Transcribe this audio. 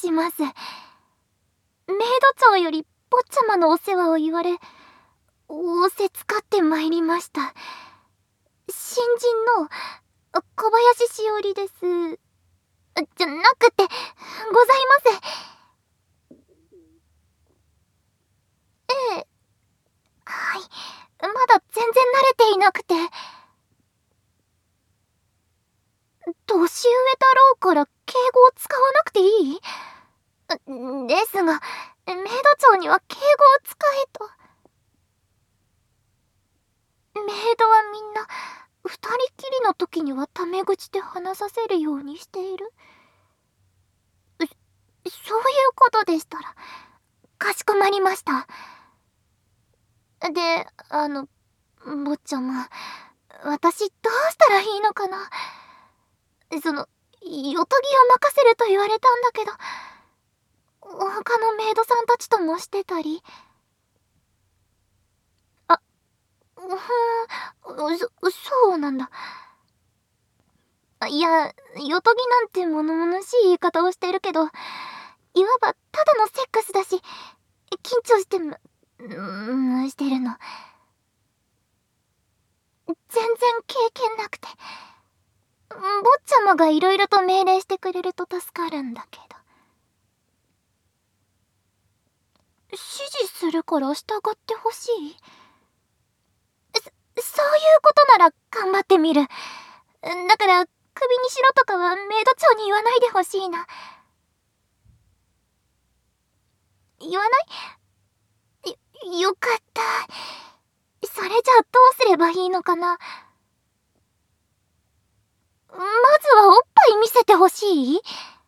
します。メイド長より坊ちゃまのお世話を言われ、仰せつかってまいりました。新人の小林しおりです。じゃなくて、ございます。ええ。はい。まだ全然慣れていなくて。年上だろうから敬語を使わなくていい？ですが、メイド長には敬語を使えと。メイドはみんな、二人きりの時にはタメ口で話させるようにしている。そういうことでしたら、かしこまりました。で、坊ちゃま、私どうしたらいいのかな。よとぎを任せると言われたんだけど、他のメイドさんたちともしてたり。そうなんだ。いや、よとぎなんて物々しい言い方をしてるけど、いわばただのセックスだし、緊張してしてるの。全然経験なくて。坊ちゃまがいろいろと命令してくれると助かるんだけど。指示するから従ってほしい？そういうことなら頑張ってみる。だから、首にしろとかはメイド長に言わないでほしいな。言わない？よかった。それじゃあどうすればいいのかな。まずはおっぱい見せてほしい？